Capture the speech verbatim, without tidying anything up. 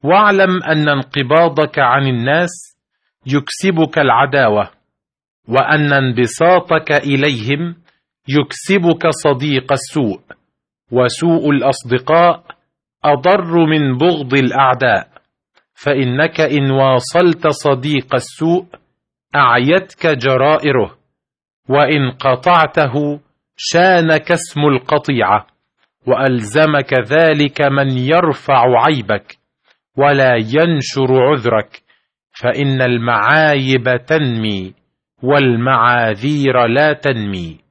واعلم أن انقباضك عن الناس يكسبك العداوة، وأن انبساطك إليهم يكسبك صديق السوء، وسوء الأصدقاء أضر من بغض الأعداء، فإنك إن واصلت صديق السوء أعيتك جرائره، وإن قطعته شانك اسم القطيعة، وألزمك ذلك من يرفع عيبك ولا ينشر عذرك، فإن المعايب تنمي والمعاذير لا تنمي.